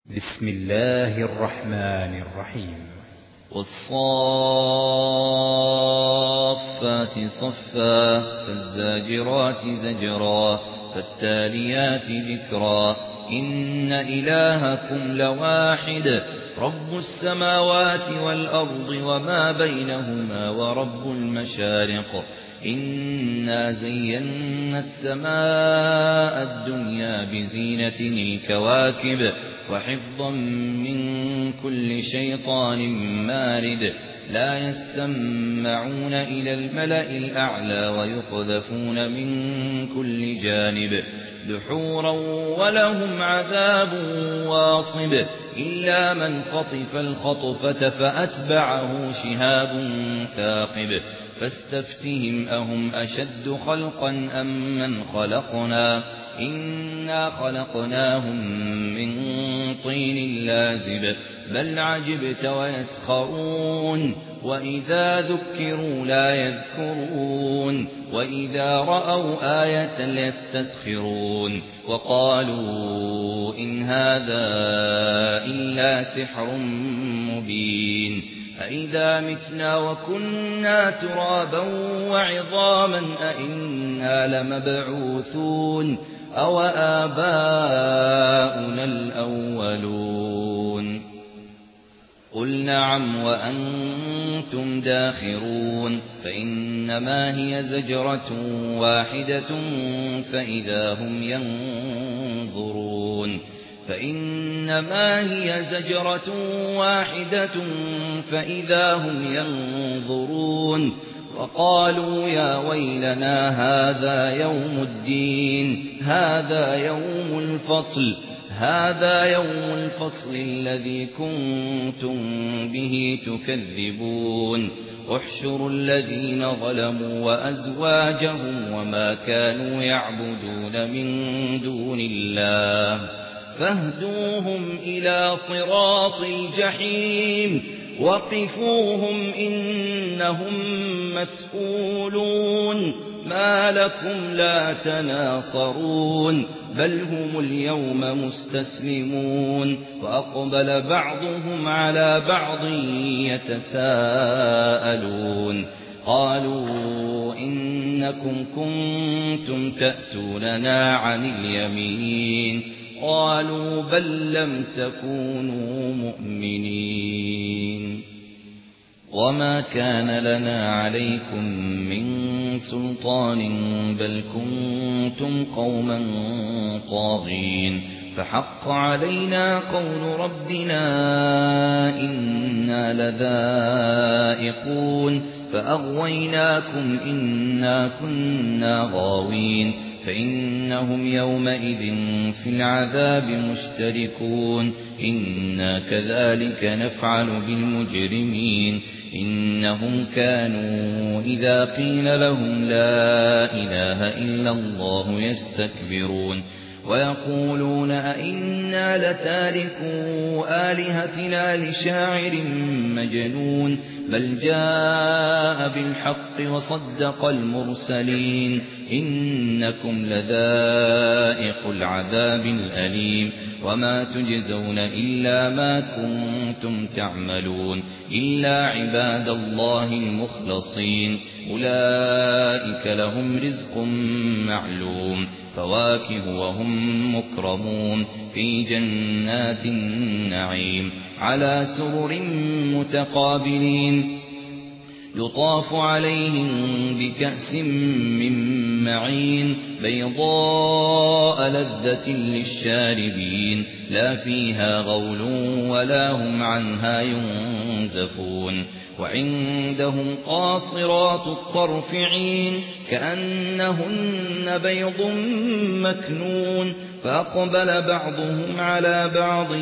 بسم الله الرحمن الرحيم. والصافات صفا فالزاجرات زجرا فالتاليات ذكرا إن إلهكم لواحد رب السماوات والأرض وما بينهما ورب المشارق إنا زينا السماء الدنيا بزينة الكواكب وحفظا من كل شيطان مارد لا يسمعون إلى الملأ الأعلى ويقذفون من كل جانب دحورا ولهم عذاب واصب إلا من خطف الخطفة فأتبعه شهاب ثاقب فاستفتهم أهم أشد خلقا أم من خلقنا إنا خلقناهم من طين لازب بل عجبت ويسخرون وإذا ذكروا لا يذكرون وإذا رأوا آية يستسخرون وقالوا إن هذا إلا سحر مبين أإذا متنا وكنا ترابا وعظاما أإنا لمبعوثون أو آباؤنا الأولون قل نعم وأنتم داخرون فإنما هي زجرة واحدة فإذا هم ينظرون فإنما هي زجرة واحدة فإذا هم ينظرون وقالوا يا ويلنا هذا يوم الدين هذا يوم الفصل الذي كنتم به تكذبون احشروا الذين ظلموا وأزواجهم وما كانوا يعبدون من دون الله فاهدوهم إلى صراط الجحيم وقفوهم إنهم مسئولون ما لكم لا تناصرون بل هم اليوم مستسلمون وأقبل بعضهم على بعض يتساءلون قالوا إنكم كنتم تأتوننا عن اليمين قالوا بل لم تكونوا مؤمنين وما كان لنا عليكم من سلطان بل كنتم قوما طاغين فحق علينا قول ربنا إنا لذائقون فأغويناكم إنا كنا غاوين فإنهم يومئذ في العذاب مشتركون إنا كذلك نفعل بالمجرمين إنهم كانوا إذا قيل لهم لا إله إلا الله يستكبرون ويقولون أئنا لتاركوا آلهتنا لشاعر مجنون بل جاء بالحق وصدق المرسلين إنكم لذائق العذاب الأليم وما تجزون إلا ما كنتم تعملون إلا عباد الله المخلصين أولئك لهم رزق معلوم فواكه وهم مكرمون في جنات النعيم على سرر متقابلين يطاف عليهم بكأس من معين بيضاء لذة للشاربين لا فيها غول ولا هم عنها ينزفون وعندهم قاصرات الطرف عين كأنهن بيض مكنون فأقبل بعضهم على بعض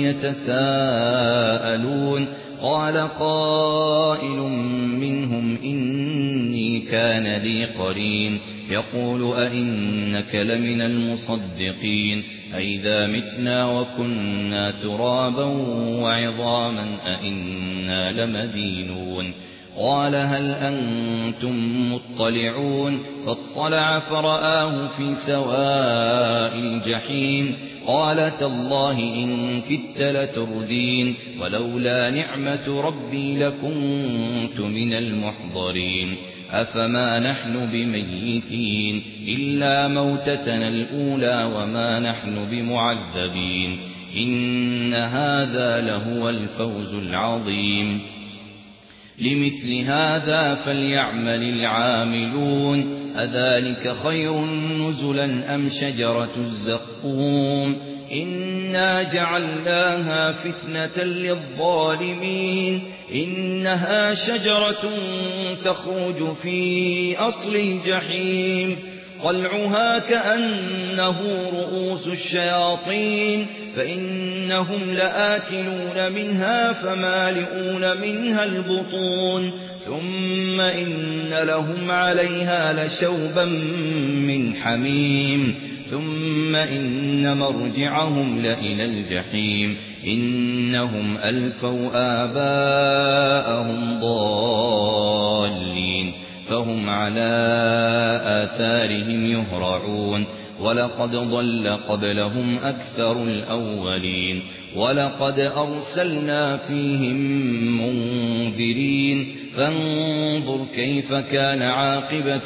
يتساءلون قال قائل منهم إني كان لي قرين يقول أئنك لمن المصدقين أئذا متنا وكنا ترابا وعظاما أئنا لمدينون قال هل أنتم مطلعون فاطلع فرآه في سواء الجحيم قال تالله إن كدت لتردين ولولا نعمة ربي لكنت من المحضرين أفما نحن بميتين إلا موتتنا الأولى وما نحن بمعذبين إن هذا لهو الفوز العظيم لمثل هذا فليعمل العاملون أذلك خير نزلا أم شجرة الزقوم إنا جعلناها فتنة للظالمين إنها شجرة تخرج في أصل الجحيم طلعها كأنه رؤوس الشياطين فإنهم لآكلون منها فمالئون منها البطون ثم إن لهم عليها لشوبا من حميم ثم إن مرجعهم لإلى الجحيم إنهم ألفوا آباءهم ضالين فهم على آثارهم يهرعون ولقد ضل قبلهم أكثر الأولين ولقد أرسلنا فيهم منذرين فانظر كيف كان عاقبة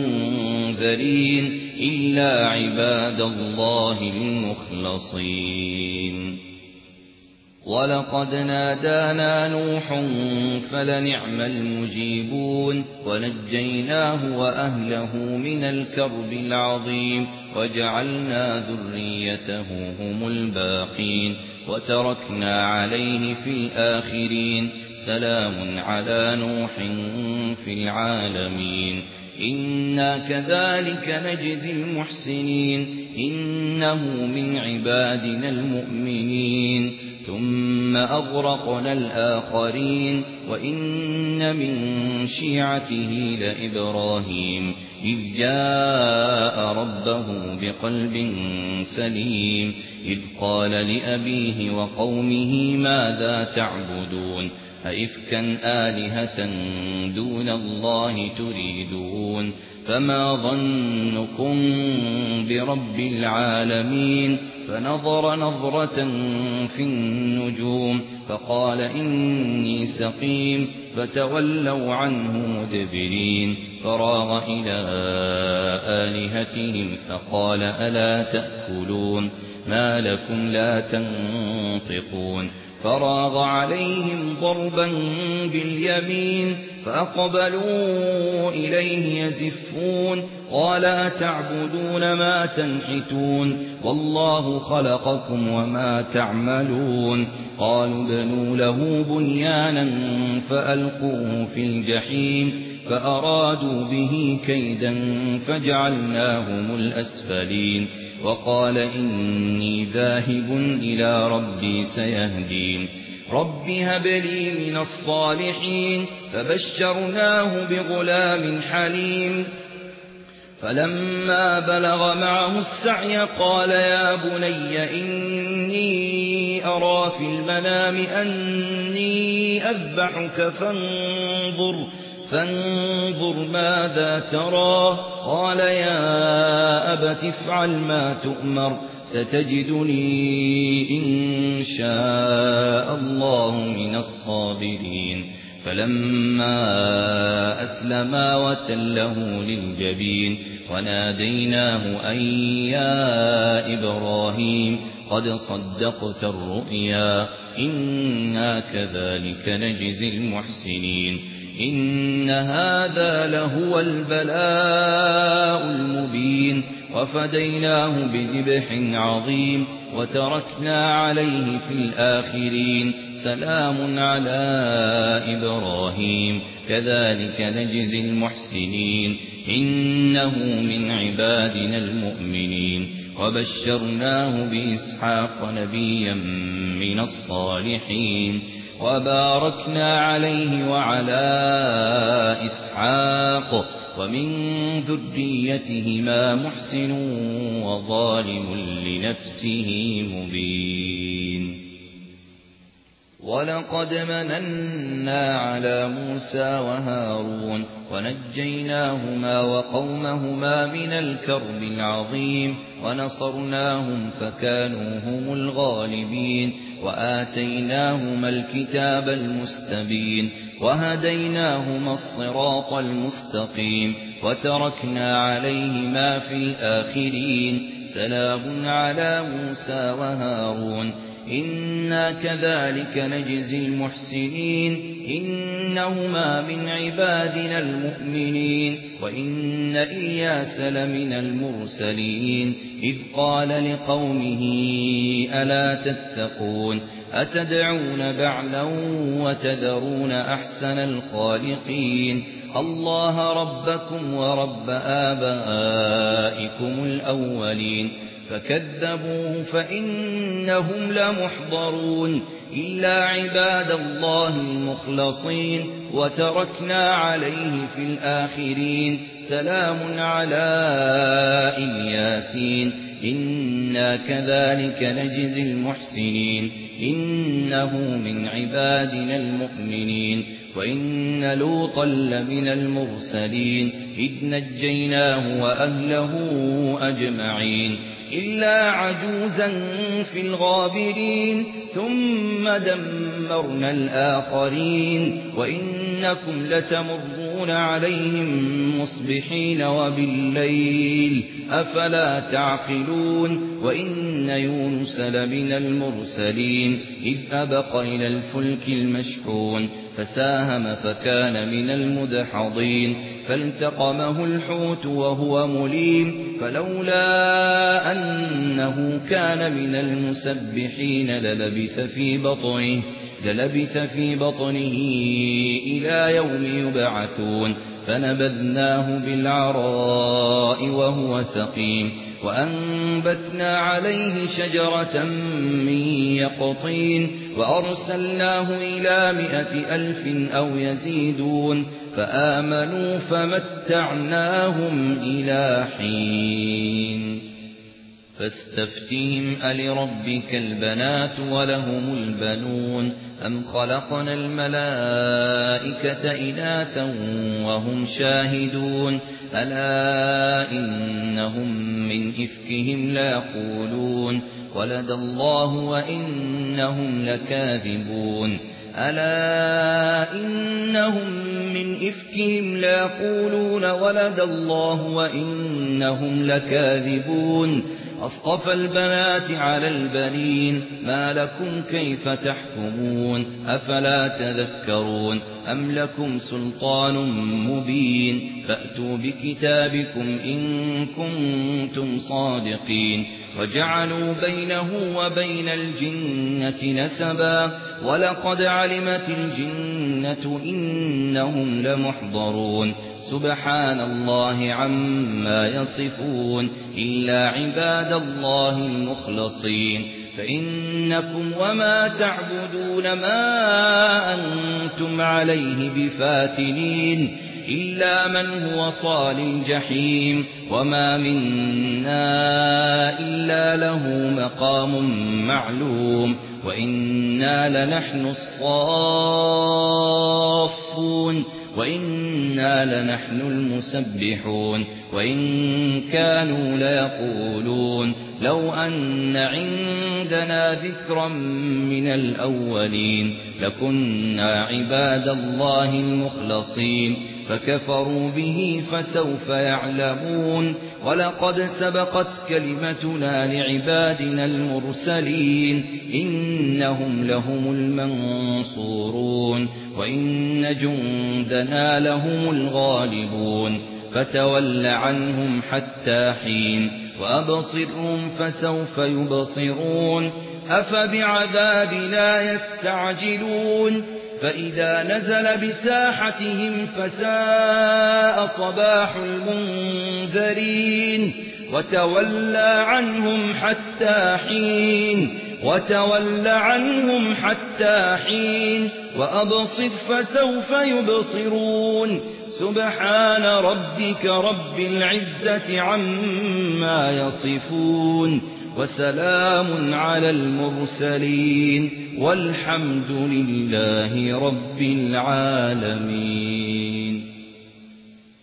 المنذرين إلا عباد الله المخلصين ولقد نادانا نوح فلنعم المجيبون ونجيناه وأهله من الكرب العظيم وجعلنا ذريته هم الباقين وتركنا عليه في الآخرين سلام على نوح في العالمين إنا كذلك نجزي المحسنين إنه من عبادنا المؤمنين ثم أغرقنا الآخرين وإن من شيعته لإبراهيم إذ جاء ربه بقلب سليم إذ قال لأبيه وقومه ماذا تعبدون أئفكا آلهة دون الله تريدون فما ظنكم برب العالمين فنظر نظرة في النجوم فقال إني سقيم فتولوا عنه مدبرين فراغ إلى آلهتهم فقال ألا تأكلون ما لكم لا تنطقون فراغ عليهم ضربا باليمين فأقبلوا إليه يزفون قال أتعبدون ما تنحتون والله خلقكم وما تعملون قالوا بنوا له بنيانا فألقوه في الجحيم فأرادوا به كيدا فجعلناهم الأسفلين وقال إني ذاهب إلى ربي سيهدين رب هب لي من الصالحين فبشرناه بغلام حليم فلما بلغ معه السعي قال يا بني إني أرى في المنام أني أذبحك فانظر ماذا ترى قال يا أبت افعل ما تؤمر ستجدني إن شاء الله من الصابرين فلما أسلما وتله للجبين وناديناه أن يا إبراهيم قد صدقت الرؤيا إنا كذلك نجزي المحسنين إن هذا لهو البلاء المبين وفديناه بذبح عظيم وتركنا عليه في الآخرين سلام على إبراهيم كذلك نجزي المحسنين إنه من عبادنا المؤمنين وبشرناه بإسحاق نبيا من الصالحين وباركنا عليه وعلى إسحاق ومن ذريتهما محسن وظالم لنفسه مبين ولقد مننا على موسى وهارون ونجيناهما وقومهما من الكرب العظيم ونصرناهم فكانوا هم الغالبين وآتيناهما الكتاب المستبين وهديناهما الصراط المستقيم وتركنا عليهما في الآخرين سلام على موسى وهارون إنا كذلك نجزي المحسنين إنهما من عبادنا المؤمنين وإن إلياس لمن المرسلين إذ قال لقومه ألا تتقون أتدعون بعلا وتذرون أحسن الخالقين الله ربكم ورب آبائكم الأولين فكذبوه فإنهم لمحضرون إلا عباد الله المخلصين وتركنا عليه في الآخرين سلام على إلياسين إنا كذلك نجزي المحسنين إنه من عبادنا المؤمنين وإن لوطا لمن المرسلين إذ نجيناه وأهله أجمعين إلا عجوزا في الغابرين ثم دمرنا الآخرين وإنكم لتمرون عليهم مصبحين وبالليل أفلا تعقلون وإن يونس لمن المرسلين إذ أبق إلى الفلك المشحون فساهم فكان من المدحضين فالتقمه الحوت وهو مليم فلولا أنه كان من المسبحين للبث في بطنه إلى يوم يبعثون فنبذناه بالعراء وهو سقيم وأنبتنا عليه شجرة من يقطين وأرسلناه إلى 100,000 أو يزيدون فآمنوا فمتعناهم إلى حين فاستفتهم ألربك البنات ولهم البنون أم خلقنا الملائكة إناثا وهم شاهدون ألا إنهم من إفكهم ليقولون ولد الله وإنهم لكاذبون ألا إنهم من إفكهم ليقولون ولد الله وإنهم لكاذبون أصطفى البنات على البنين ما لكم كيف تحكمون أفلا تذكرون أم لكم سلطان مبين فأتوا بكتابكم إن كنتم صادقين وجعلوا بينه وبين الجنة نسبا ولقد علمت الجنة إنهم لمحضرون سبحان الله عما يصفون إلا عباد الله المخلصين فإنكم وما تعبدون ما أنتم عليه بفاتنين إلا من هو صال الجحيم وما منا إلا له مقام معلوم وإنا لنحن الصافون وإنا لنحن المسبحون وإن كانوا ليقولون لو أن عندنا ذكرا من الأولين لكنا عباد الله المخلصين فكفروا به فسوف يعلمون ولقد سبقت كلمتنا لعبادنا المرسلين إنهم لهم المنصورون وإن جندنا لهم الغالبون فتول عنهم حتى حين وأبصرهم فسوف يبصرون أفبعذابنا يستعجلون فإذا نزل بساحتهم فساء صباح المنذرين وتولى عنهم حتى حين وأبصر فسوف يبصرون سبحان ربك رب العزة عما يصفون وسلام على المرسلين والحمد لله رب العالمين.